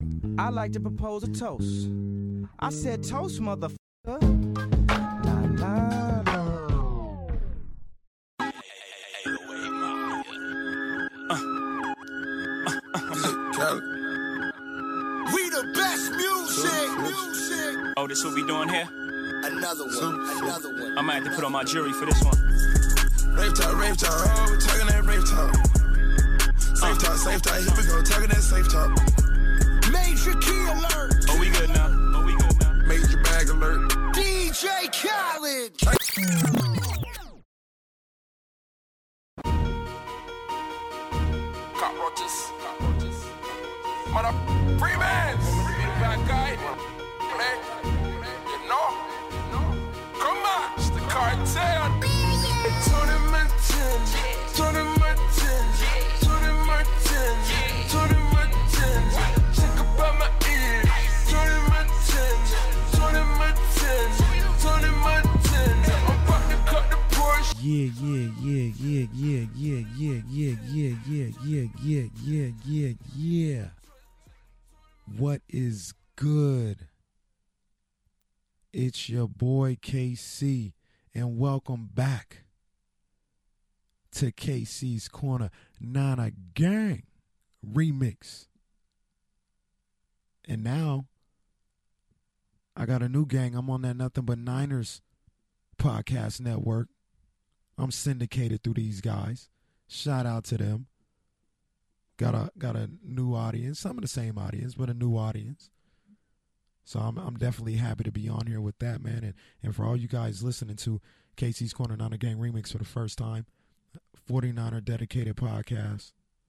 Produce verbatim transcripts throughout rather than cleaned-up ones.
I like to propose a toast. I said toast, motherfucker. La, la, la. We the best music, music. Oh, this what we doing here? Another one, another one. I might have to put on my jury for this one. Rave talk, rave talk, oh, we talking that rave talk. Safe talk, safe talk, here we go, talking that safe talk. Major key alert. Oh, we good now. Oh, we good now. Major bag alert. D J Khaled. Cockroaches, cockroaches. Mother, free man. Want me to be the bad guy? Man, you know, come on, it's the cartel. Tony Martin, Tony Martin, Tony Martin, Tony Martin. Check about my ears. Tony Martin, Tony Martin, Tony Martin. I'm about to cut the Porsche. Yeah, yeah, yeah, yeah, yeah, yeah, yeah, yeah, yeah, yeah, yeah, yeah, yeah, yeah, yeah. What is good? It's your boy K C, and welcome back to K C's Corner Nana Gang Remix. And now I got a new gang. I'm on that Nothing But Niners podcast network. I'm syndicated through these guys. Shout out to them. Got a got a new audience. Some of the same audience, but a new audience. So I'm I'm definitely happy to be on here with that, man. And and for all you guys listening to K C's Corner Niner Gang Remix for the first time, forty-niner dedicated podcast.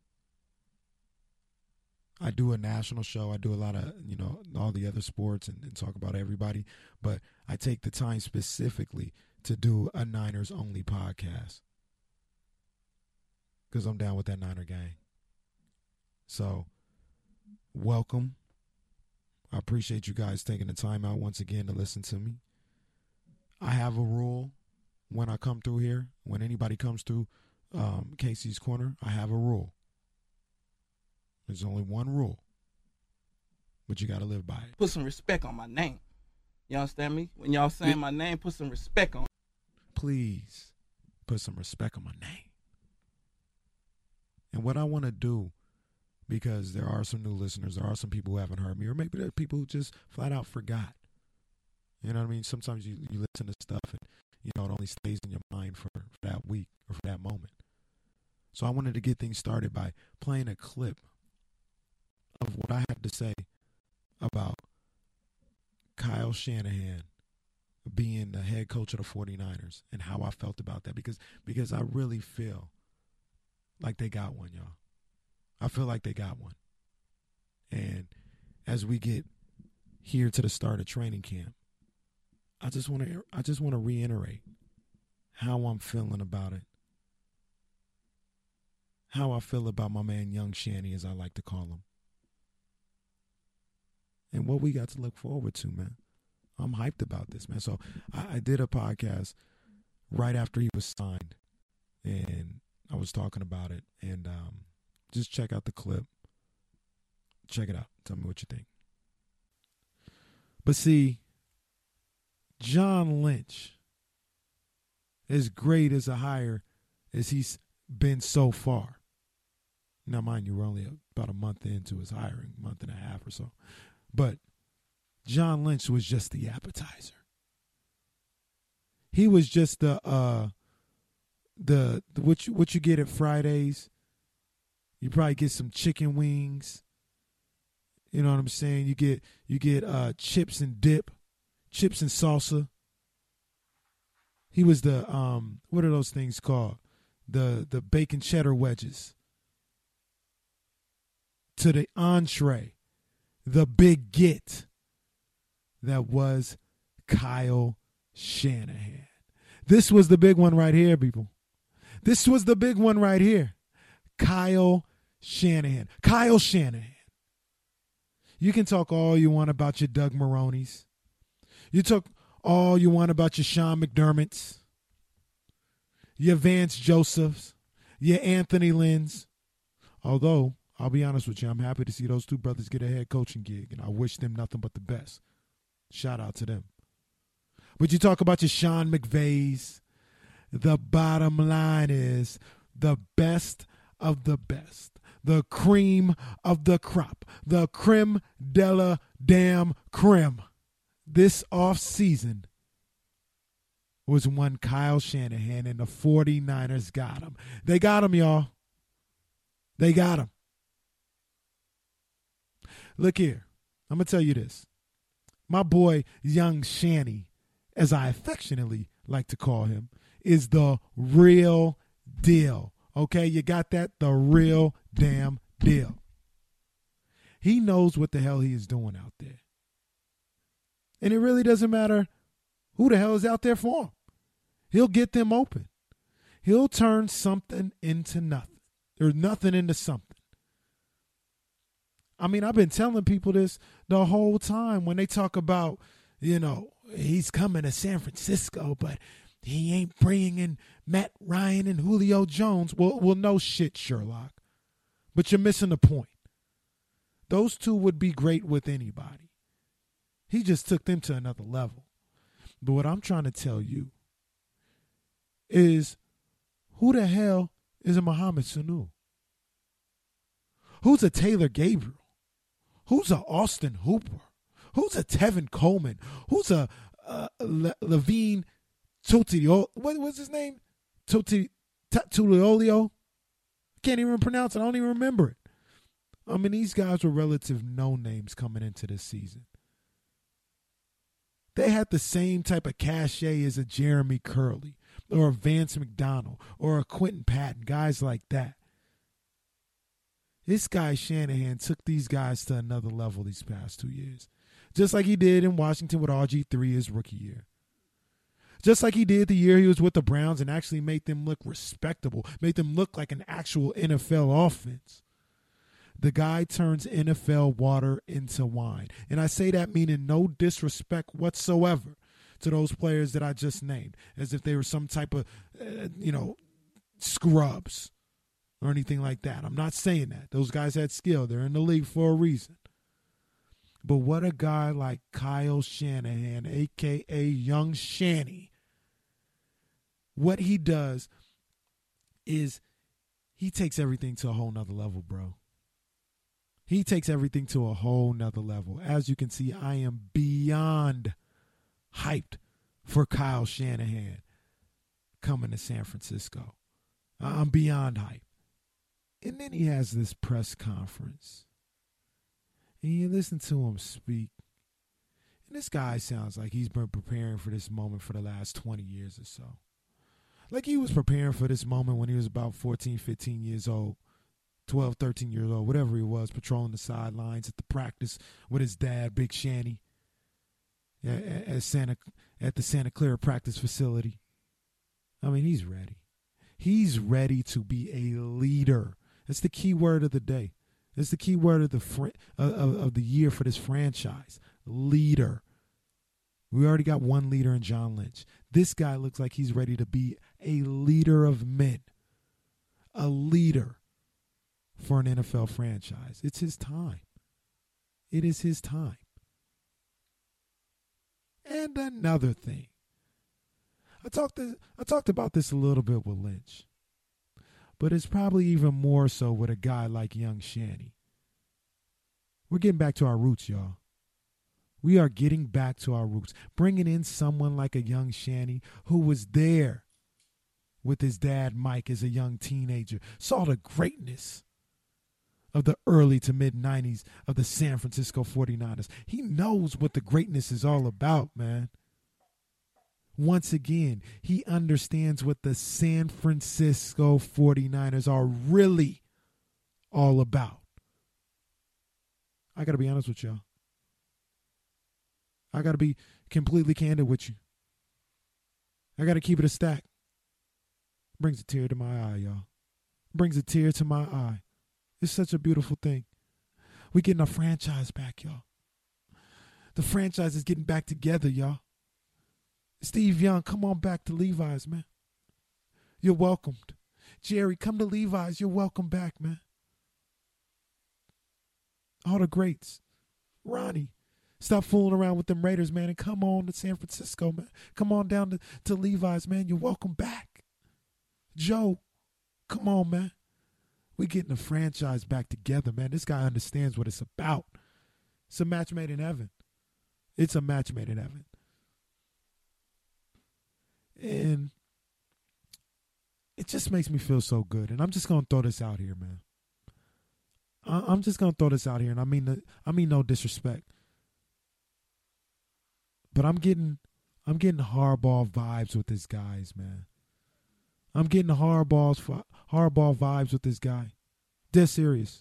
I do a national show. I do a lot of, you know, all the other sports and, and talk about everybody. But I take the time specifically to do a Niners only podcast. Because I'm down with that Niner gang. So, welcome. I appreciate you guys taking the time out once again to listen to me. I have a rule when I come through here. When anybody comes through um, K C's Corner, I have a rule. There's only one rule, but you got to live by it. Put some respect on my name. You understand me? When y'all saying yeah. my name, put some respect on it. Please put some respect on my name. And what I want to do, because there are some new listeners, there are some people who haven't heard me, or maybe there are people who just flat out forgot. You know what I mean? Sometimes you, you listen to stuff and, you know, it only stays in your mind for, for that week or for that moment. So I wanted to get things started by playing a clip of what I had to say about Kyle Shanahan being the head coach of the forty-niners and how I felt about that. Because, because I really feel like they got one, y'all. I feel like they got one. And as we get here to the start of training camp, I just want to I just want to reiterate how I'm feeling about it. How I feel about my man Young Shanny, as I like to call him. And what we got to look forward to, man. I'm hyped about this, man. So I, I did a podcast right after he was signed, and I was talking about it. And um just check out the clip. Check it out. Tell me what you think. But see, John Lynch, as great as a hire as he's been so far. Now, mind you, we're only about a month into his hiring, month and a half or so. But John Lynch was just the appetizer. He was just the uh, the, the what you what you get at Fridays. You probably get some chicken wings. You know what I'm saying? You get you get uh, chips and dip, chips and salsa. He was the um, what are those things called? The the bacon cheddar wedges. To the entree, the big get that was Kyle Shanahan. This was the big one right here, people. This was the big one right here. Kyle Shanahan. Kyle Shanahan. You can talk all you want about your Doug Maronis. You talk all you want about your Sean McDermott's, your Vance Josephs, your Anthony Lynn's. Although I'll be honest with you. I'm happy to see those two brothers get a head coaching gig, and I wish them nothing but the best. Shout out to them. But you talk about your Sean McVays. The bottom line is the best of the best. The cream of the crop. The creme de la damn creme. This offseason was when Kyle Shanahan and the 49ers got him. They got him, y'all. They got him. Look here. I'm going to tell you this. My boy, Young Shanny, as I affectionately like to call him, is the real deal. Okay, you got that? The real damn deal. He knows what the hell he is doing out there. And it really doesn't matter who the hell is out there for him. He'll get them open. He'll turn something into nothing. Or nothing into something. I mean, I've been telling people this the whole time when they talk about, you know, he's coming to San Francisco, but he ain't bringing in Matt Ryan and Julio Jones. Well, well, no shit, Sherlock. But you're missing the point. Those two would be great with anybody. He just took them to another level. But what I'm trying to tell you is, who the hell is a Mohamed Sanu? Who's a Taylor Gabriel? Who's a Austin Hooper? Who's a Tevin Coleman? Who's a uh, Le- Levine Tutilio? What was his name? Tuti Tuliolio? Can't even pronounce it. I don't even remember it. I mean, these guys were relative no-names coming into this season. They had the same type of cachet as a Jeremy Curley or a Vance McDonald or a Quentin Patton, guys like that. This guy Shanahan took these guys to another level these past two years. Just like he did in Washington with R G three his rookie year. Just like he did the year he was with the Browns and actually made them look respectable, made them look like an actual N F L offense. The guy turns N F L water into wine. And I say that meaning no disrespect whatsoever to those players that I just named, as if they were some type of, uh, you know, scrubs or anything like that. I'm not saying that. Those guys had skill. They're in the league for a reason. But what a guy like Kyle Shanahan, a k a. Young Shanny, what he does is he takes everything to a whole nother level, bro. He takes everything to a whole nother level. As you can see, I am beyond hyped for Kyle Shanahan coming to San Francisco. I'm beyond hyped. And then he has this press conference. And you listen to him speak. And this guy sounds like he's been preparing for this moment for the last twenty years or so. Like he was preparing for this moment when he was about fourteen, fifteen years old. twelve, thirteen years old, whatever he was, patrolling the sidelines at the practice with his dad, Big Shanny, at, Santa, at the Santa Clara practice facility. I mean, he's ready. He's ready to be a leader. That's the key word of the day. That's the key word of the fr- of, of the year for this franchise. Leader. We already got one leader in John Lynch. This guy looks like he's ready to be a leader of men. A leader for an N F L franchise. It's his time. It is his time. And another thing. I talked to, I talked about this a little bit with Lynch. But it's probably even more so with a guy like Young Shanny. We're getting back to our roots, y'all. We are getting back to our roots. Bringing in someone like a Young Shanny who was there with his dad, Mike, as a young teenager. Saw the greatness of the early to mid nineties of the San Francisco forty-niners. He knows what the greatness is all about, man. Once again, he understands what the San Francisco forty-niners are really all about. I got to be honest with y'all. I got to be completely candid with you. I got to keep it a stack. Brings a tear to my eye, y'all. Brings a tear to my eye. It's such a beautiful thing. We getting our franchise back, y'all. The franchise is getting back together, y'all. Steve Young, come on back to Levi's, man. You're welcomed. Jerry, come to Levi's. You're welcome back, man. all the greats. Ronnie, stop fooling around with them Raiders, man, and come on to San Francisco, man. Come on down to, to Levi's, man. You're welcome back. Joe, come on, man. We're getting the franchise back together, man. This guy understands what it's about. It's a match made in heaven. It's a match made in heaven. And it just makes me feel so good. And I'm just going to throw this out here, man. I- I'm just going to throw this out here. And I mean, the, I mean no disrespect. But I'm getting, I'm getting hardball vibes with this guys, man. I'm getting hardballs, hardball vibes with this guy. Dead serious.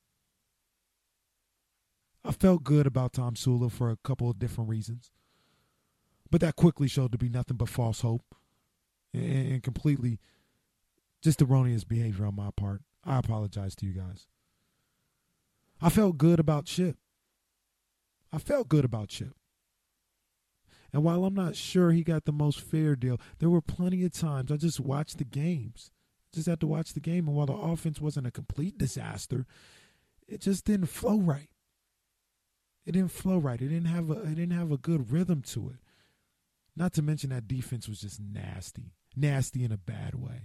I felt good about Tom Sula for a couple of different reasons. But that quickly showed to be nothing but false hope and, and completely just erroneous behavior on my part. I apologize to you guys. I felt good about Chip. I felt good about Chip. And while I'm not sure he got the most fair deal, there were plenty of times I just watched the games. Just had to watch the game. And while the offense wasn't a complete disaster, it just didn't flow right. It didn't flow right. It didn't have a it didn't have a good rhythm to it. Not to mention that defense was just nasty. Nasty in a bad way.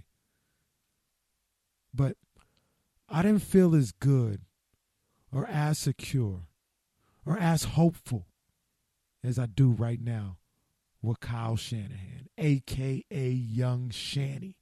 But I didn't feel as good or as secure or as hopeful as I do right now with Kyle Shanahan, a k a. Young Shanny.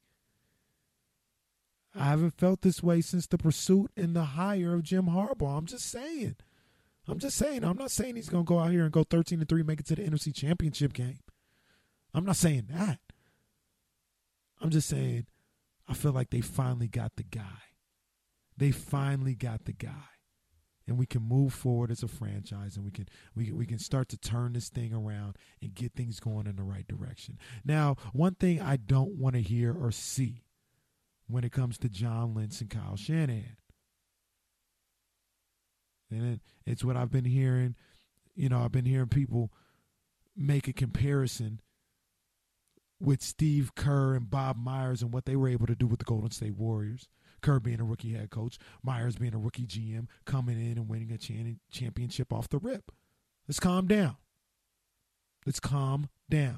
I haven't felt this way since the pursuit and the hire of Jim Harbaugh. I'm just saying. I'm just saying. I'm not saying he's going to go out here and go thirteen and three, make it to the N F C Championship game. I'm not saying that. I'm just saying I feel like they finally got the guy. They finally got the guy. And we can move forward as a franchise, and we can we we can start to turn this thing around and get things going in the right direction. Now, one thing I don't want to hear or see when it comes to John Lynch and Kyle Shanahan, and it, it's what I've been hearing. You know, I've been hearing people make a comparison with Steve Kerr and Bob Myers and what they were able to do with the Golden State Warriors. Kerr being a rookie head coach, Myers being a rookie G M, coming in and winning a championship off the rip. Let's calm down. Let's calm down.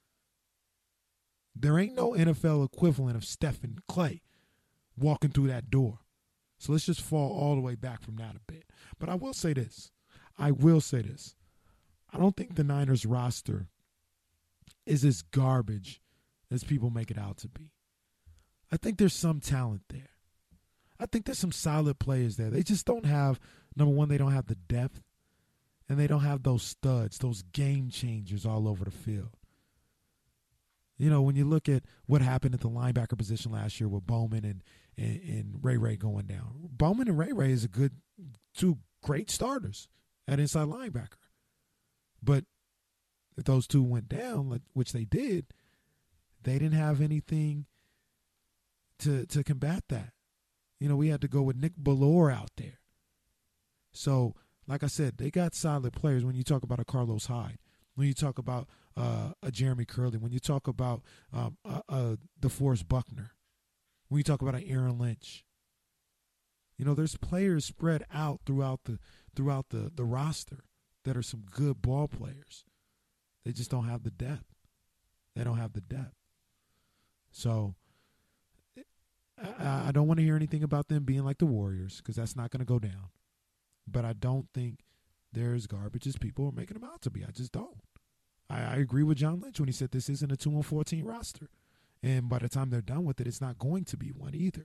There ain't no N F L equivalent of Stephen Clay walking through that door. So let's just fall all the way back from that a bit. But I will say this. I will say this. I don't think the Niners roster is as garbage as people make it out to be. I think there's some talent there. I think there's some solid players there. They just don't have, number one, they don't have the depth, and they don't have those studs, those game changers all over the field. You know, when you look at what happened at the linebacker position last year with Bowman and, and, and Ray Ray going down. Bowman and Ray Ray is a good, two great starters at inside linebacker. But if those two went down, which they did, they didn't have anything to to combat that. You know, we had to go with Nick Bellore out there. So, like I said, they got solid players when you talk about a Carlos Hyde, when you talk about uh, a Jeremy Curley, when you talk about um, uh, uh, DeForest Buckner, when you talk about an Aaron Lynch. You know, there's players spread out throughout the throughout the, the roster that are some good ball players. They just don't have the depth. They don't have the depth. So, I, I don't want to hear anything about them being like the Warriors because that's not going to go down. But I don't think they're as garbage as people are making them out to be. I just don't. I, I agree with John Lynch when he said this isn't a two and fourteen roster. And by the time they're done with it, it's not going to be one either.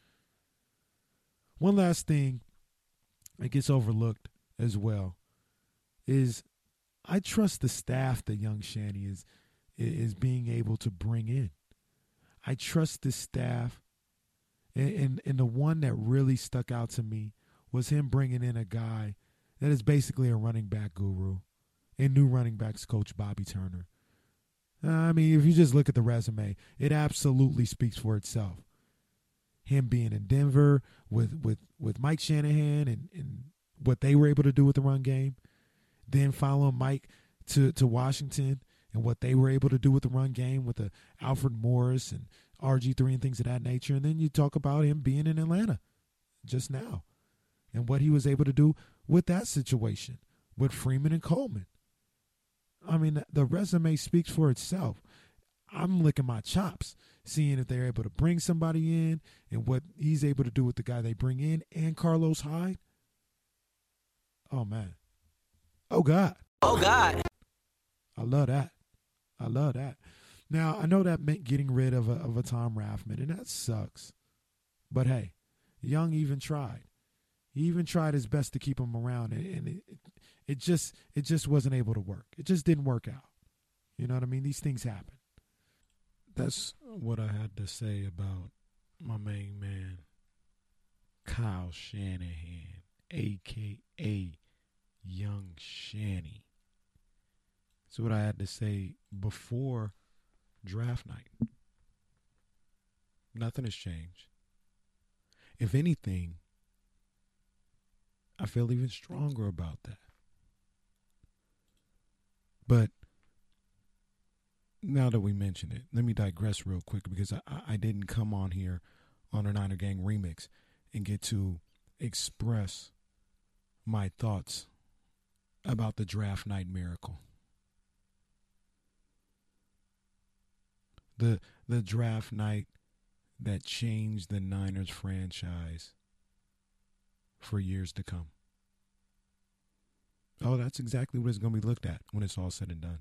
One last thing that gets overlooked as well is I trust the staff that Young Shanny is, is being able to bring in. I trust the staff. And, and and the one that really stuck out to me was him bringing in a guy that is basically a running back guru and new running backs coach Bobby Turner. Uh, I mean, if you just look at the resume, it absolutely speaks for itself. Him being in Denver with with, with Mike Shanahan and, and what they were able to do with the run game, then following Mike to, to Washington and what they were able to do with the run game with the Alfred Morris and R G three and things of that nature. And then you talk about him being in Atlanta just now and what he was able to do with that situation with Freeman and Coleman. I mean, the resume speaks for itself. I'm licking my chops, seeing if they're able to bring somebody in and what he's able to do with the guy they bring in and Carlos Hyde. Oh, man. Oh, God. Oh, God. I love that. I love that. Now, I know that meant getting rid of a, of a Tom Rathman, and that sucks. But, hey, Young even tried. He even tried his best to keep him around, and, and it, it, it just it just wasn't able to work. It just didn't work out. You know what I mean? These things happen. That's what I had to say about my main man, Kyle Shanahan, a k a. Young Shanny. That's what I had to say before draft night. Nothing has changed. If anything, I feel even stronger about that. But now that we mention it, let me digress real quick because I, I didn't come on here on a Niner Gang remix and get to express my thoughts about the draft night miracle. The the draft night that changed the Niners franchise for years to come. Oh, that's exactly what it's going to be looked at when it's all said and done.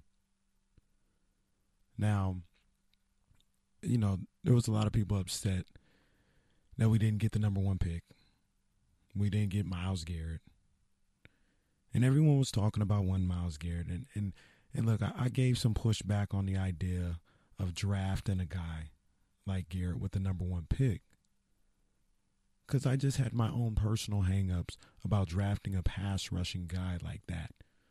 Now, you know, there was a lot of people upset that we didn't get the number one pick. We didn't get Myles Garrett. And everyone was talking about one Myles Garrett. And, and, and look, I, I gave some pushback on the idea of drafting a guy like Garrett with the number one pick. Because I just had my own personal hang-ups about drafting a pass rushing guy like that.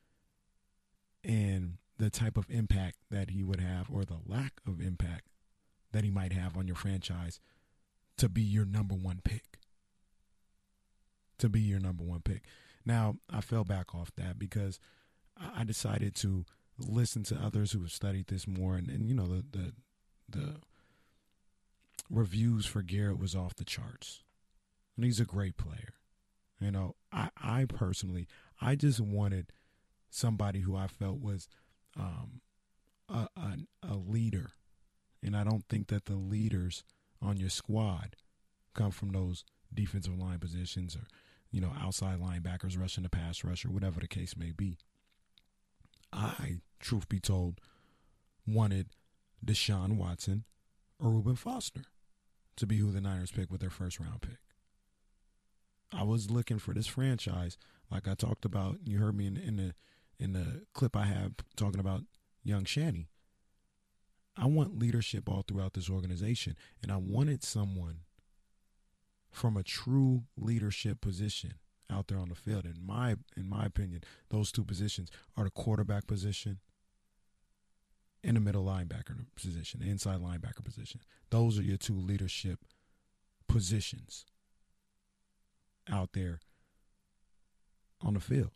And the type of impact that he would have, or the lack of impact that he might have on your franchise to be your number one pick. To be your number one pick. Now, I fell back off that because I decided to listen to others who have studied this more. And, and you know, the, the the reviews for Garrett was off the charts. And he's a great player. You know, I, I personally, I just wanted somebody who I felt was um, a, a, a leader. And I don't think that the leaders on your squad come from those defensive line positions or, you know, outside linebackers rushing the pass rush or whatever the case may be. I, truth be told, wanted Deshaun Watson or Reuben Foster to be who the Niners picked with their first round pick. I was looking for this franchise, like I talked about. You heard me in, in the in the clip I have talking about young Shanny. I want leadership all throughout this organization, and I wanted someone from a true leadership position out there on the field. In my in my opinion, those two positions are the quarterback position and the middle linebacker position, the inside linebacker position. Those are your two leadership positions out there on the field.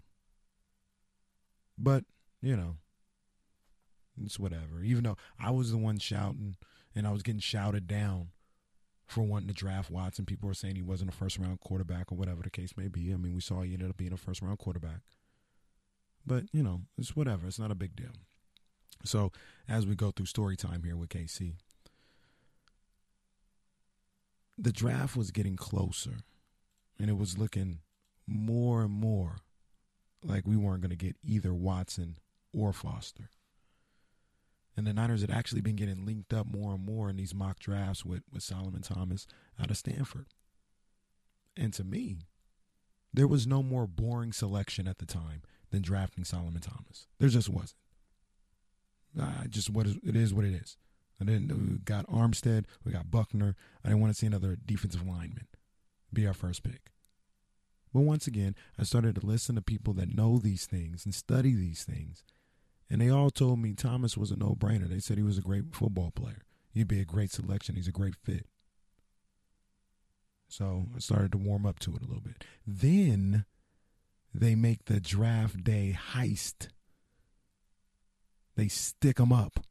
But, you know, it's whatever. Even though I was the one shouting and I was getting shouted down for wanting to draft Watson, people were saying he wasn't a first-round quarterback or whatever the case may be. I mean, we saw he ended up being a first-round quarterback. But, you know, it's whatever. It's not a big deal. So, as we go through story time here with K C, the draft was getting closer, and it was looking more and more like we weren't going to get either Watson or Foster. And the Niners had actually been getting linked up more and more in these mock drafts with, with Solomon Thomas out of Stanford. And to me, there was no more boring selection at the time than drafting Solomon Thomas. There just wasn't. Uh, just what is, it is what it is. And then we got Armstead, we got Buckner. I didn't want to see another defensive lineman be our first pick. But once again, I started to listen to people that know these things and study these things. And they all told me Thomas was a no-brainer. They said he was a great football player. He'd be a great selection. He's a great fit. So I started to warm up to it a little bit. Then they make the draft day heist. They stick them up.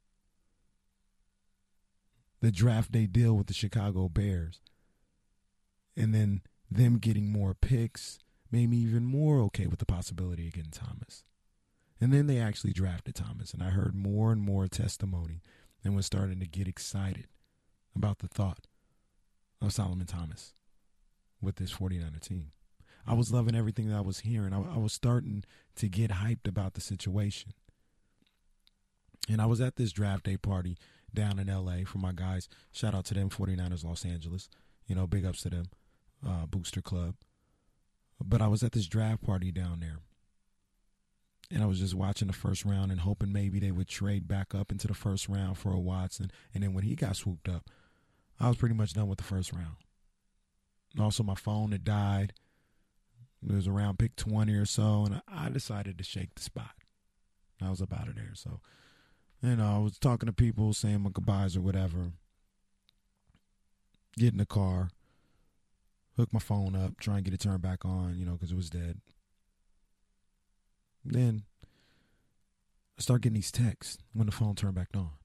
The draft day deal with the Chicago Bears. And then them getting more picks, made me even more okay with the possibility of getting Thomas. And then they actually drafted Thomas, and I heard more and more testimony and was starting to get excited about the thought of Solomon Thomas with this 49er team. I was loving everything that I was hearing. I, I was starting to get hyped about the situation. And I was at this draft day party down in L A for my guys. Shout out to them, 49ers Los Angeles. You know, big ups to them, uh, Booster Club. But I was at this draft party down there. And I was just watching the first round and hoping maybe they would trade back up into the first round for a Watson. And then when he got swooped up, I was pretty much done with the first round. And also, my phone had died. It was around pick twenty or so, and I decided to shake the spot. I was up out of there. So, you know, I was talking to people, saying my goodbyes or whatever. Get in the car, hook my phone up, try and get it turned back on, you know, because it was dead. Then I start getting these texts when the phone turned back on.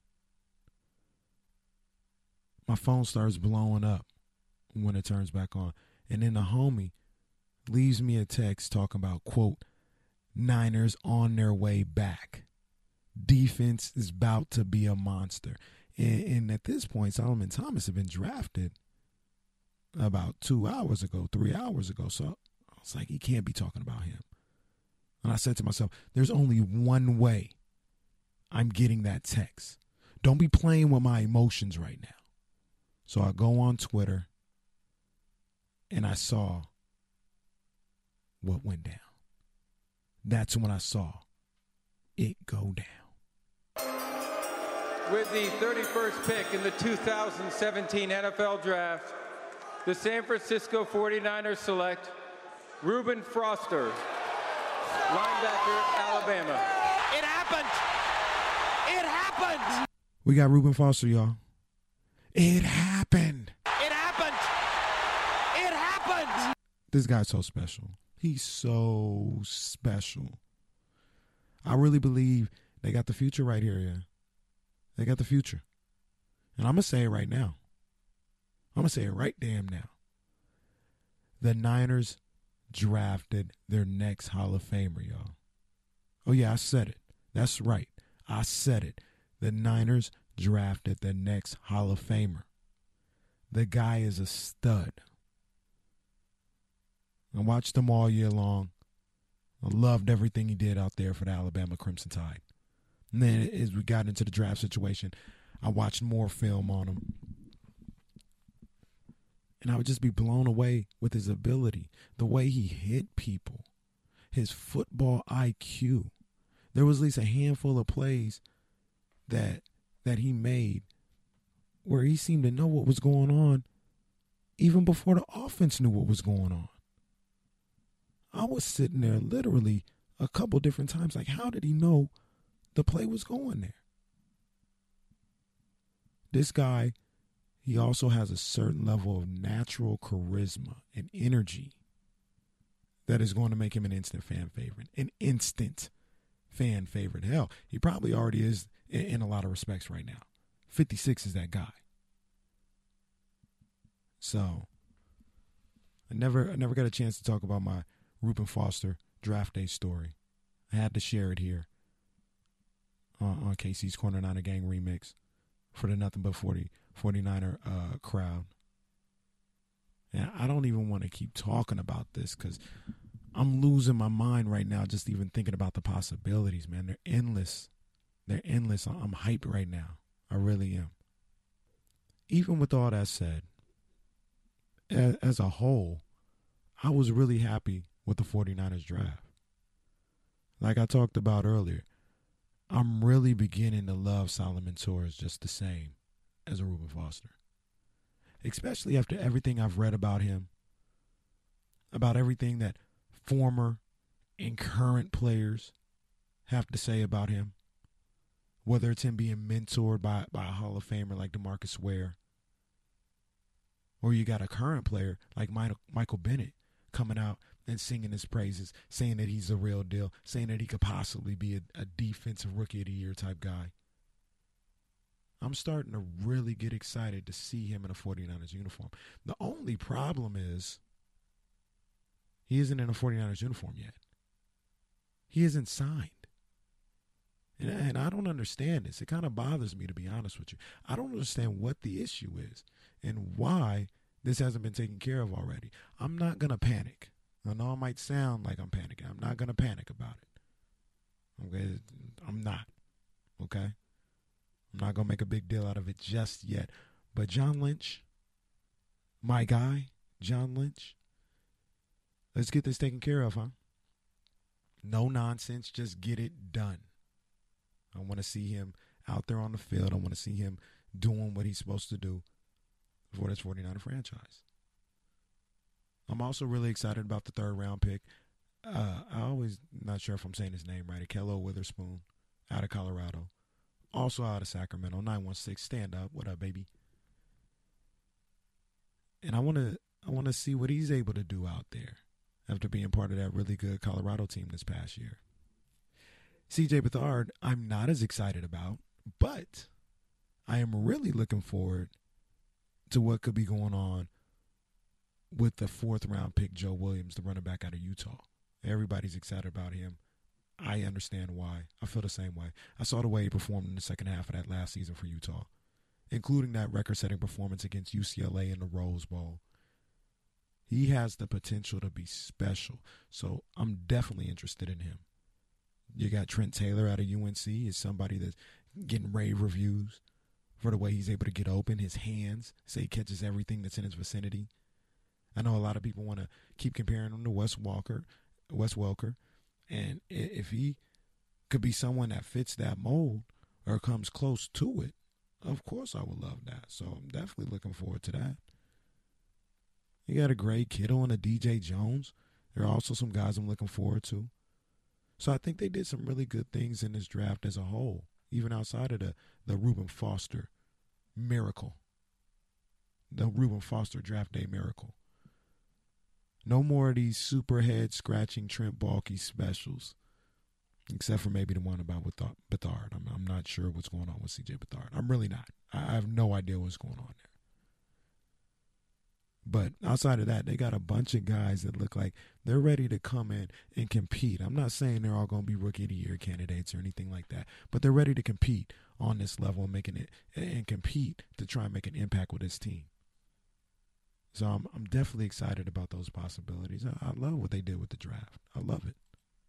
My phone starts blowing up when it turns back on. And then the homie leaves me a text talking about, quote, Niners on their way back. Defense is about to be a monster. And, and at this point, Solomon Thomas had been drafted about two hours ago, three hours ago. So I was like, he can't be talking about him. And I said to myself, there's only one way I'm getting that text. Don't be playing with my emotions right now. So I go on Twitter and I saw what went down. That's when I saw it go down. With the thirty-first pick in the two thousand seventeen N F L Draft, the San Francisco forty-niners select Reuben Foster, linebacker, Alabama. It happened. It happened. We got Reuben Foster, y'all. It happened. It happened. It happened. This guy's so special. He's so special. I really believe they got the future right here, yeah. They got the future. And I'm going to say it right now. I'm going to say it right damn now. The Niners drafted their next Hall of Famer, y'all. Oh, yeah, I said it. That's right. I said it. The Niners drafted the next Hall of Famer. The guy is a stud. I watched him all year long. I loved everything he did out there for the Alabama Crimson Tide. And then as we got into the draft situation, I watched more film on him. And I would just be blown away with his ability, the way he hit people, his football I Q. There was at least a handful of plays that that he made where he seemed to know what was going on even before the offense knew what was going on. I was sitting there literally a couple different times like, how did he know the play was going there? This guy, he also has a certain level of natural charisma and energy that is going to make him an instant fan favorite. An instant fan favorite. Hell, he probably already is in a lot of respects right now. fifty-six is that guy. So, I never I never got a chance to talk about my Reuben Foster draft day story. I had to share it here on, on K C's Corner Niner Gang remix for the Nothing But forty, 49er uh, crowd. And I don't even want to keep talking about this because I'm losing my mind right now just even thinking about the possibilities, man. They're endless. They're endless. I'm hyped right now. I really am. Even with all that said, as, as a whole, I was really happy with the 49ers draft. Like I talked about earlier, I'm really beginning to love Solomon Torres just the same as a Reuben Foster. Especially after everything I've read about him, about everything that former and current players have to say about him, whether it's him being mentored by, by a Hall of Famer like DeMarcus Ware, or you got a current player like Michael Bennett coming out and singing his praises, saying that he's the real deal, saying that he could possibly be a, a defensive rookie of the year type guy. I'm starting to really get excited to see him in a 49ers uniform. The only problem is He isn't in a 49ers uniform yet. He isn't signed. And, and I don't understand this. It kind of bothers me, to be honest with you. I don't understand what the issue is and why this hasn't been taken care of already. I'm not going to panic. I know I might sound like I'm panicking. I'm not going to panic about it. Okay? I'm not. Okay? I'm not going to make a big deal out of it just yet. But John Lynch, my guy, John Lynch, let's get this taken care of, huh? No nonsense. Just get it done. I want to see him out there on the field. I want to see him doing what he's supposed to do for this 49er franchise. I'm also really excited about the third round pick. Uh, I always not sure if I'm saying his name right. Ahkello Witherspoon out of Colorado. Also out of Sacramento. nine one six, stand up. What up, baby? And I want to I want to see what he's able to do out there after being part of that really good Colorado team this past year. C J Beathard, I'm not as excited about, but I am really looking forward to what could be going on with the fourth round pick, Joe Williams, the running back out of Utah. Everybody's excited about him. I understand why. I feel the same way. I saw the way he performed in the second half of that last season for Utah, including that record-setting performance against U C L A in the Rose Bowl. He has the potential to be special, so I'm definitely interested in him. You got Trent Taylor out of U N C is somebody that's getting rave reviews for the way he's able to get open, his hands, say he catches everything that's in his vicinity. I know a lot of people want to keep comparing him to Wes Walker, Wes Welker, and if he could be someone that fits that mold or comes close to it, of course I would love that. So I'm definitely looking forward to that. You got a Greg Kittle and a D J Jones. There are also some guys I'm looking forward to. So I think they did some really good things in this draft as a whole, even outside of the, the Reuben Foster miracle, the Reuben Foster draft day miracle. No more of these super head-scratching Trent Baalke specials, except for maybe the one about Beathard. I'm, I'm not sure what's going on with C J Beathard. I'm really not. I have no idea what's going on there. But outside of that, they got a bunch of guys that look like they're ready to come in and compete. I'm not saying they're all going to be Rookie of the Year candidates or anything like that, but they're ready to compete on this level and making it and compete to try and make an impact with this team. So I'm I'm definitely excited about those possibilities. I, I love what they did with the draft. I love it.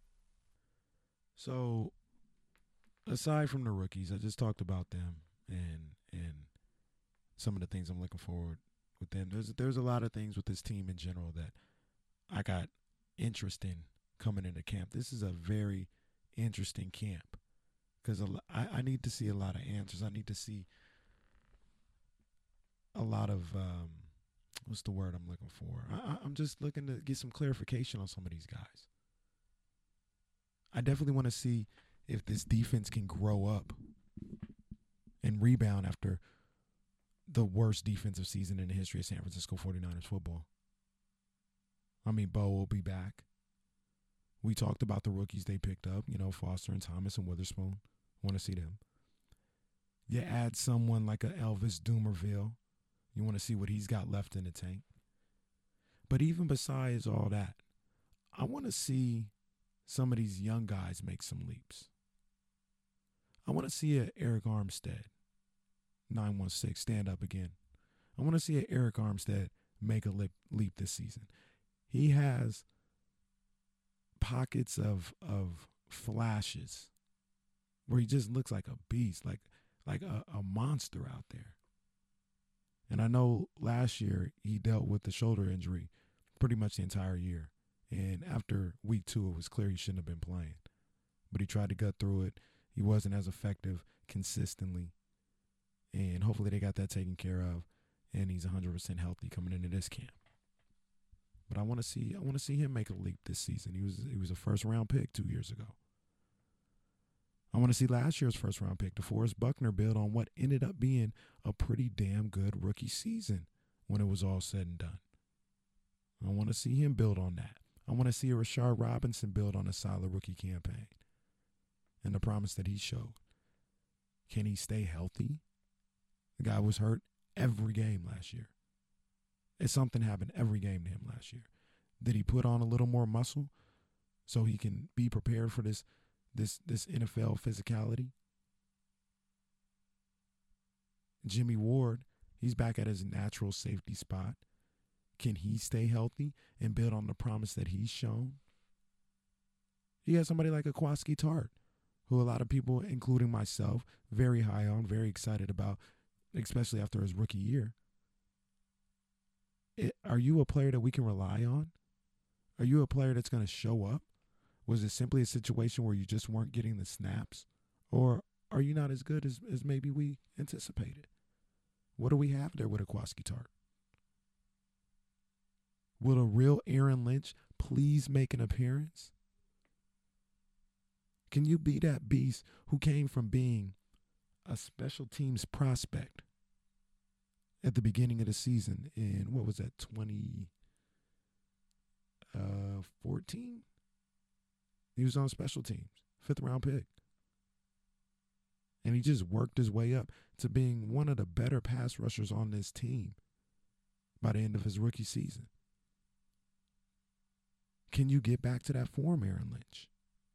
So aside from the rookies, I just talked about them and and some of the things I'm looking forward with them. There's there's a lot of things with this team in general that I got interest in coming into camp. This is a very interesting camp because I, I need to see a lot of answers. I need to see a lot of um, what's the word I'm looking for? I, I'm just looking to get some clarification on some of these guys. I definitely want to see if this defense can grow up and rebound after the worst defensive season in the history of San Francisco 49ers football. I mean, Bo will be back. We talked about the rookies they picked up, you know, Foster and Thomas and Witherspoon. Want to see them. You add someone like a Elvis Dumerville. You want to see what he's got left in the tank. But even besides all that, I want to see some of these young guys make some leaps. I want to see a Eric Armstead, nine one six, stand up again. I want to see a Eric Armstead make a leap, leap this season. He has pockets of of flashes where he just looks like a beast, like like a, a monster out there. And I know last year he dealt with the shoulder injury pretty much the entire year. And after week two, it was clear he shouldn't have been playing. But he tried to gut through it. He wasn't as effective consistently. And hopefully they got that taken care of. And he's one hundred percent healthy coming into this camp. But I want to see I want to see him make a leap this season. He was he was a first-round pick two years ago. I want to see last year's first-round pick, DeForest Buckner, build on what ended up being a pretty damn good rookie season when it was all said and done. I want to see him build on that. I want to see a Rashard Robinson build on a solid rookie campaign and the promise that he showed. Can he stay healthy? The guy was hurt every game last year. And something happened every game to him last year. Did he put on a little more muscle so he can be prepared for this this this N F L physicality? Jimmy Ward, he's back at his natural safety spot. Can he stay healthy and build on the promise that he's shown? You got somebody like Akwaski Tart, who a lot of people, including myself, very high on, very excited about, especially after his rookie year. It, are you a player that we can rely on? Are you a player that's going to show up? Was it simply a situation where you just weren't getting the snaps? Or are you not as good as, as maybe we anticipated? What do we have there with Akwaski Tart? Will a real Aaron Lynch please make an appearance? Can you be that beast who came from being a special teams prospect at the beginning of the season in, what was that, twenty fourteen? He was on special teams, fifth round pick. And he just worked his way up to being one of the better pass rushers on this team by the end of his rookie season. Can you get back to that form, Aaron Lynch?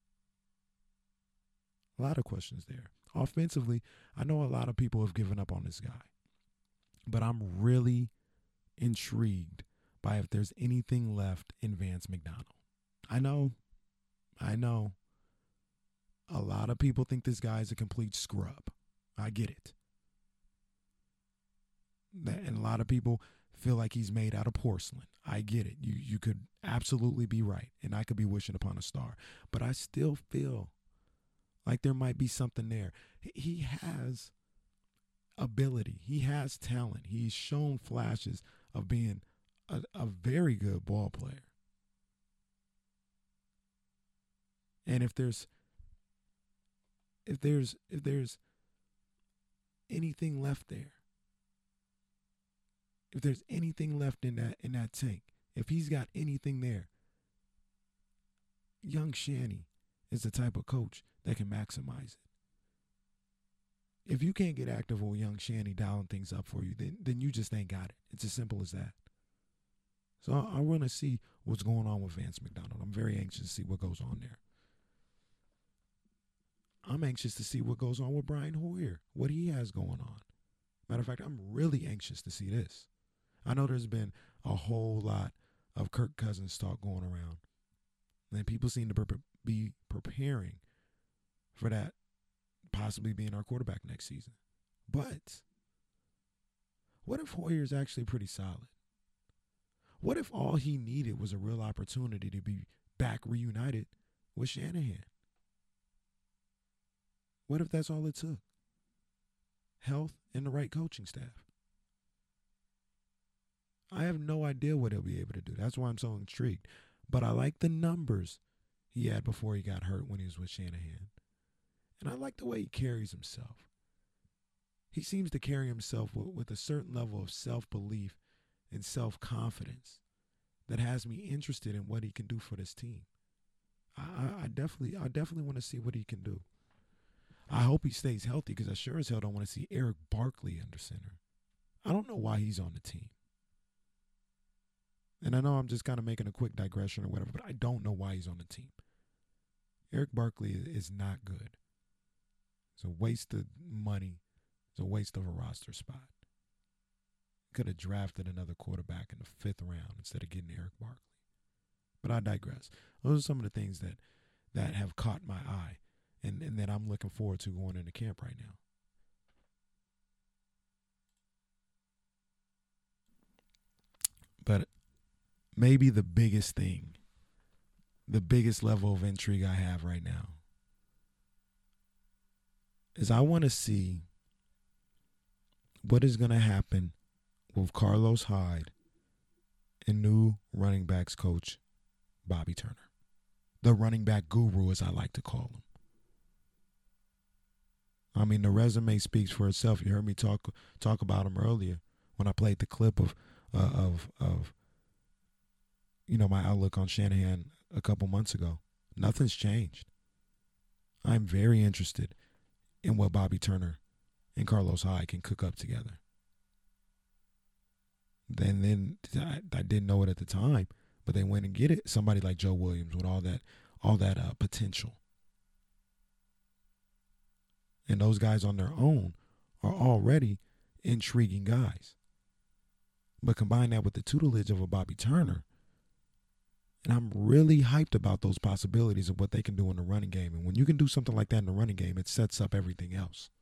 A lot of questions there. Offensively, I know a lot of people have given up on this guy, but I'm really intrigued by if there's anything left in Vance McDonald. I know, I know, a lot of people think this guy is a complete scrub. I get it. And a lot of people feel like he's made out of porcelain. I get it. You you could absolutely be right, and I could be wishing upon a star. But I still feel like there might be something there. He has ability. He has talent. He's shown flashes of being a, a very good ball player. And if there's if there's if there's anything left there, if there's anything left in that in that tank, if he's got anything there, young Shanny is the type of coach that can maximize it. If you can't get active with young Shanny dialing things up for you, then then you just ain't got it. It's as simple as that. So I, I want to see what's going on with Vance McDonald. I'm very anxious to see what goes on there. I'm anxious to see what goes on with Brian Hoyer, what he has going on. Matter of fact, I'm really anxious to see this. I know there's been a whole lot of Kirk Cousins talk going around, and people seem to be preparing for that possibly being our quarterback next season. But what if Hoyer is actually pretty solid? What if all he needed was a real opportunity to be back reunited with Shanahan? What if that's all it took? Health and the right coaching staff. I have no idea what he'll be able to do. That's why I'm so intrigued. But I like the numbers he had before he got hurt when he was with Shanahan. And I like the way he carries himself. He seems to carry himself with, with a certain level of self-belief and self-confidence that has me interested in what he can do for this team. I, I, I definitely I definitely want to see what he can do. I hope he stays healthy because I sure as hell don't want to see Eric Barkley under center. I don't know why he's on the team. And I know I'm just kind of making a quick digression or whatever, but I don't know why he's on the team. Eric Barkley is not good. It's a waste of money. It's a waste of a roster spot. Could have drafted another quarterback in the fifth round instead of getting Eric Barkley. But I digress. Those are some of the things that, that have caught my eye and, and that I'm looking forward to going into camp right now. But maybe the biggest thing, the biggest level of intrigue I have right now is I want to see what is going to happen with Carlos Hyde and new running backs coach Bobby Turner, the running back guru, as I like to call him. I mean, the resume speaks for itself. You heard me talk talk about him earlier when I played the clip of uh, of of you know my outlook on Shanahan a couple months ago. Nothing's changed. I'm very interested in what Bobby Turner and Carlos Hyde can cook up together. Then, then I, I didn't know it at the time, But they went and get it. Somebody like Joe Williams with all that, all that uh, potential. And those guys on their own are already intriguing guys. But combine that with the tutelage of a Bobby Turner, and I'm really hyped about those possibilities of what they can do in the running game. And when you can do something like that in the running game, it sets up everything else.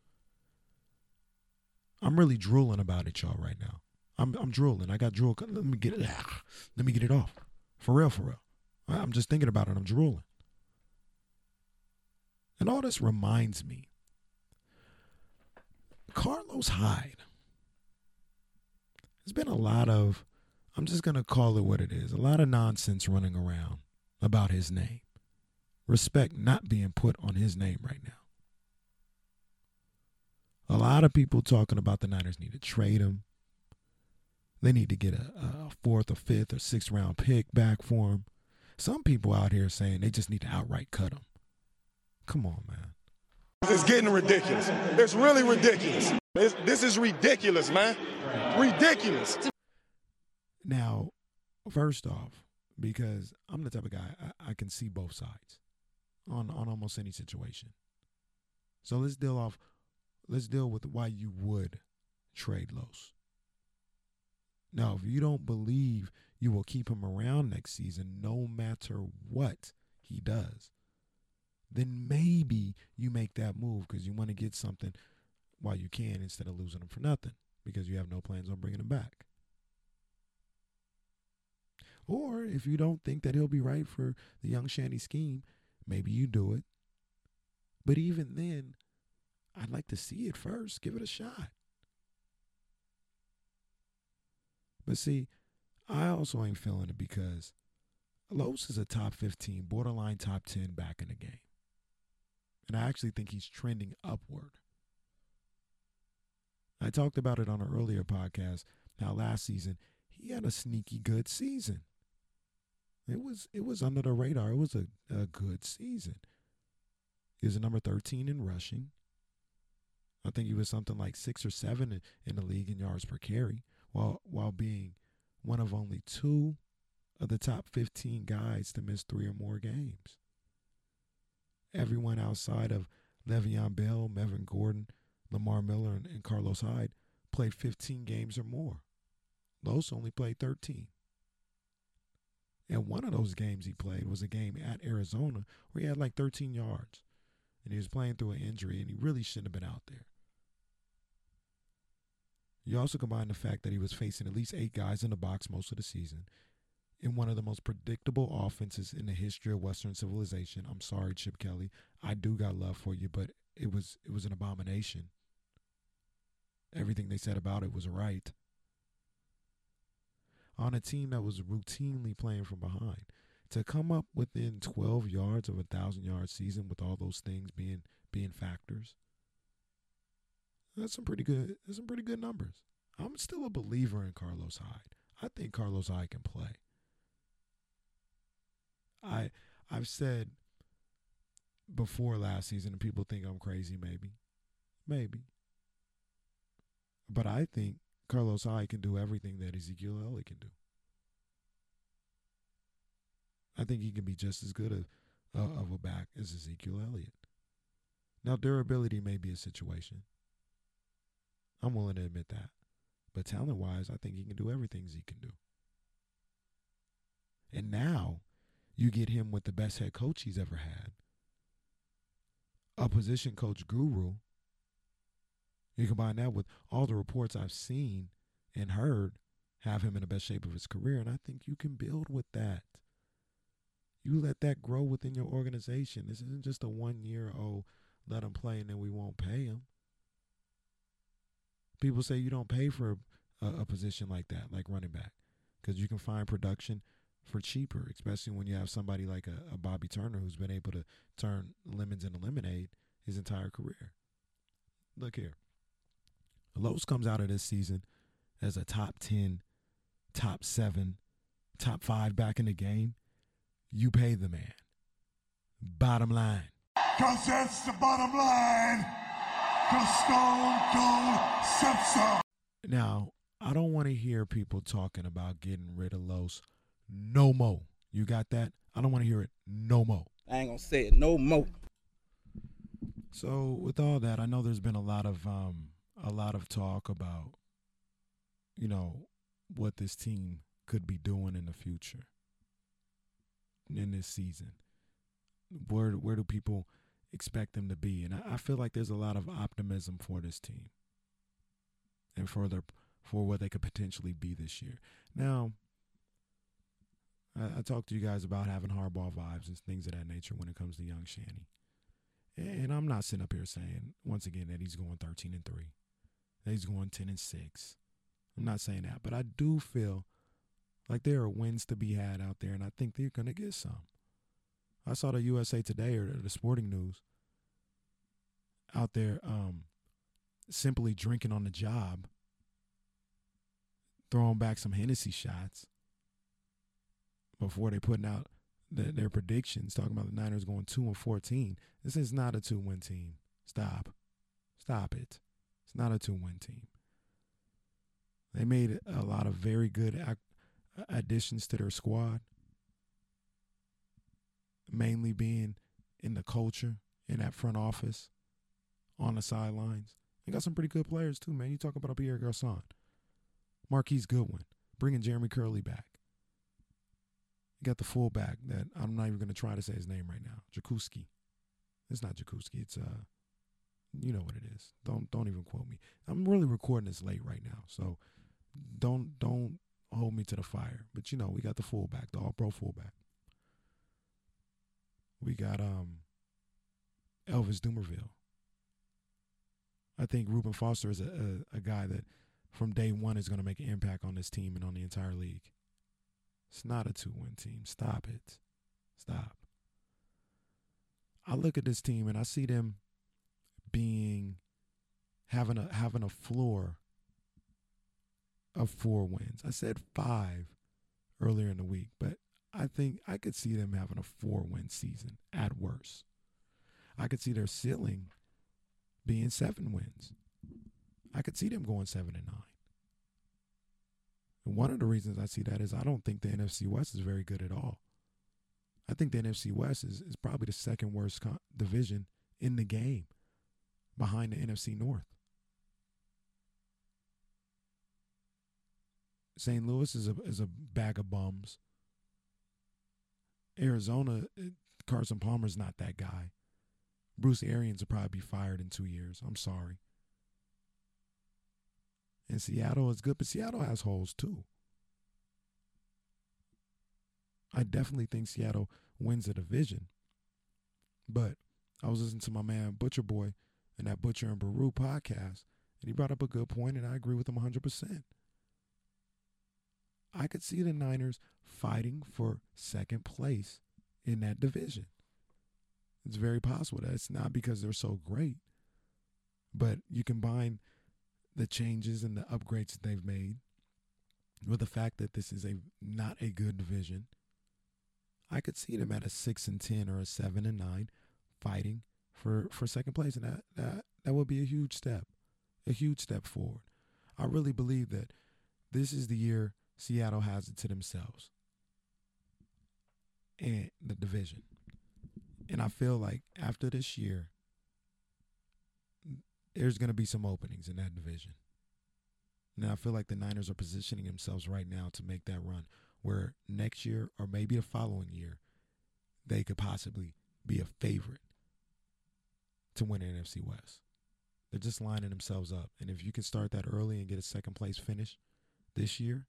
I'm really drooling about it, y'all, right now. I'm I'm drooling. I got drool. Let me get it. Let me get it off. For real, for real. I'm just thinking about it. I'm drooling. And all this reminds me. Carlos Hyde. There's been a lot of, I'm just going to call it what it is, a lot of nonsense running around about his name. Respect not being put on his name right now. A lot of people talking about the Niners need to trade him. They need to get a, a fourth or fifth or sixth round pick back for him. Some people out here saying they just need to outright cut him. Come on, man. It's getting ridiculous. It's really ridiculous. It's, this is ridiculous, man. Ridiculous. Now, first off, because I'm the type of guy, I, I can see both sides on, on almost any situation. So let's deal off, let's deal with why you would trade Los. Now, if you don't believe you will keep him around next season, no matter what he does, then maybe you make that move because you want to get something while you can instead of losing him for nothing because you have no plans on bringing him back. Or if you don't think that he'll be right for the young Shanny scheme, maybe you do it. But even then, I'd like to see it first. Give it a shot. But see, I also ain't feeling it because Los is a top fifteen, borderline top ten back in the game. And I actually think he's trending upward. I talked about it on an earlier podcast. Now, last season, he had a sneaky good season. It was it was under the radar. It was a, a good season. He was a number thirteen in rushing. I think he was something like six or seven in, in the league in yards per carry, while while being one of only two of the top fifteen guys to miss three or more games. Everyone outside of Le'Veon Bell, Melvin Gordon, Lamar Miller, and, and Carlos Hyde played fifteen games or more. Los only played thirteen. And one of those games he played was a game at Arizona where he had like thirteen yards. And he was playing through an injury, and he really shouldn't have been out there. You also combine the fact that he was facing at least eight guys in the box most of the season in one of the most predictable offenses in the history of Western civilization. I'm sorry, Chip Kelly. I do got love for you, but it was it was an abomination. Everything they said about it was right. On a team that was routinely playing from behind, to come up within twelve yards of a thousand-yard season with all those things being being factors, that's some pretty good. That's some pretty good numbers. I'm still a believer in Carlos Hyde. I think Carlos Hyde can play. I I've said before last season, and people think I'm crazy. Maybe, maybe, but I think Carlos Hyde can do everything that Ezekiel Elliott can do. I think he can be just as good a, uh, of a back as Ezekiel Elliott. Now, durability may be a situation. I'm willing to admit that. But talent-wise, I think he can do everything Zeke can do. And now you get him with the best head coach he's ever had, a position coach guru. You combine that with all the reports I've seen and heard have him in the best shape of his career, and I think you can build with that. You let that grow within your organization. This isn't just a one-year, oh, let him play and then we won't pay him. People say you don't pay for a, a position like that, like running back, because you can find production for cheaper, especially when you have somebody like a, a Bobby Turner who's been able to turn lemons into lemonade his entire career. Look here. Los comes out of this season as a top ten, top seven, top five back in the game. You pay the man. Bottom line. Because that's the bottom line. Because Stone Cold said so. Now, I don't want to hear people talking about getting rid of Los no more. You got that? I don't want to hear it no more. I ain't gonna say it no more. So with all that, I know there's been a lot of um, a lot of talk about, you know, what this team could be doing in the future, in this season. Where where do people expect them to be? And I, I feel like there's a lot of optimism for this team and for their for what they could potentially be this year. Now, I, I talked to you guys about having hardball vibes and things of that nature when it comes to young Shanny. And I'm not sitting up here saying, once again, that he's going thirteen and three, that he's going ten and six. I'm not saying that, but I do feel like there are wins to be had out there, and I think they're going to get some. I saw the U S A Today or the Sporting News out there um, simply drinking on the job, throwing back some Hennessy shots before they putting out the, their predictions, talking about the Niners going two and fourteen. This is not a two-win team. Stop. Stop it. It's not a two-win team. They made a lot of very good ac- additions to their squad, mainly being in the culture, in that front office, on the sidelines. They got some pretty good players too, man. You talk about Pierre Garçon, Marquise Goodwin, bringing Jeremy Curley back. You got the fullback that I'm not even going to try to say his name right now, Jakuski. It's not Jakuski. It's uh, you know what it is. Don't don't even quote me. I'm really recording this late right now, so don't don't hold me to the fire. But you know, we got the fullback, the All-Pro fullback. We got um, Elvis Dumerville. I think Reuben Foster is a, a, a guy that from day one is going to make an impact on this team and on the entire league. It's not a two-win team. Stop it. Stop. I look at this team and I see them being having a having a floor of four wins. I said five earlier in the week, but I think I could see them having a four-win season at worst. I could see their ceiling being seven wins. I could see them going seven and nine. And one of the reasons I see that is I don't think the N F C West is very good at all. I think the N F C West is, is probably the second worst co- division in the game behind the N F C North. Saint Louis is a is a bag of bums. Arizona, Carson Palmer's not that guy. Bruce Arians will probably be fired in two years. I'm sorry. And Seattle is good, but Seattle has holes too. I definitely think Seattle wins the division. But I was listening to my man Butcher Boy in that Butcher and Baru podcast, and he brought up a good point, and I agree with him one hundred percent. I could see the Niners fighting for second place in that division. It's very possible that it's not because they're so great, but you combine the changes and the upgrades that they've made with the fact that this is a not a good division. I could see them at a six and ten or a seven and nine fighting for, for second place, and that, that that would be a huge step, a huge step forward. I really believe that this is the year Seattle has it to themselves and the division. And I feel like after this year, there's going to be some openings in that division. And I feel like the Niners are positioning themselves right now to make that run where next year or maybe the following year, they could possibly be a favorite to win the N F C West. They're just lining themselves up. And if you can start that early and get a second place finish this year,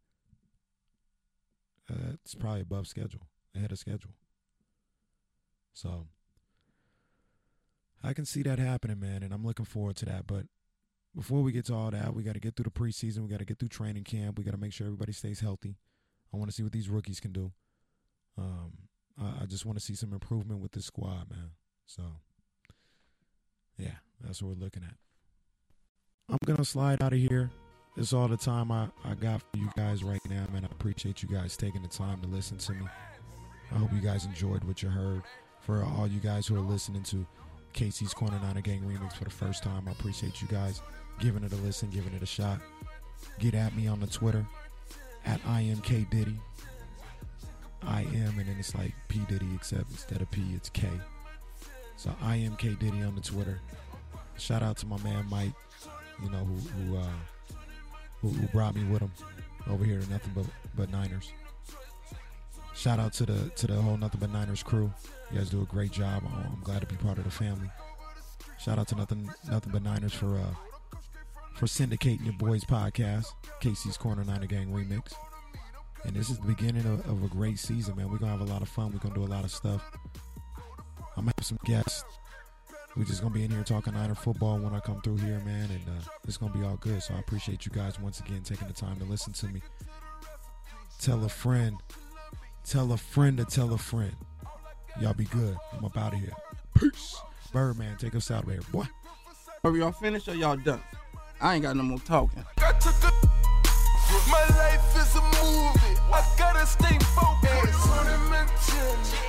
uh, it's probably above schedule, ahead of schedule. So I can see that happening, man, and I'm looking forward to that. But before we get to all that, we got to get through the preseason. We got to get through training camp. We got to make sure everybody stays healthy. I want to see what these rookies can do. Um, I, I just want to see some improvement with this squad, man. So, yeah, that's what we're looking at. I'm going to slide out of here. That's all the time I, I got for you guys right now, man. I appreciate you guys taking the time to listen to me. I hope you guys enjoyed what you heard. For all you guys who are listening to K C's Corner Niner Gang Remix for the first time, I appreciate you guys giving it a listen, giving it a shot. Get at me on the Twitter, at I M K Diddy. I am, and then it's like P Diddy, except instead of P, it's K. So I am K Diddy on the Twitter. Shout out to my man Mike, you know, who who uh, who, who brought me with him over here to Nothing But But Niners. Shout out to the to the whole Nothing But Niners crew. You guys do a great job. I'm glad to be part of the family. Shout out to Nothing Nothing But Niners for uh, for syndicating your boys' podcast, Casey's Corner Niner Gang Remix. And this is the beginning of, of a great season, man. We're going to have a lot of fun. We're going to do a lot of stuff. I'm going to have some guests. We're just going to be in here talking Niner football when I come through here, man. And uh, it's going to be all good. So I appreciate you guys once again taking the time to listen to me. Tell a friend. Tell a friend to tell a friend. Y'all be good. I'm up out of here. Peace. Birdman, take us out of here, boy. Are y'all finished or y'all done? I ain't got no more talking. My life is a movie. I gotta stay focused.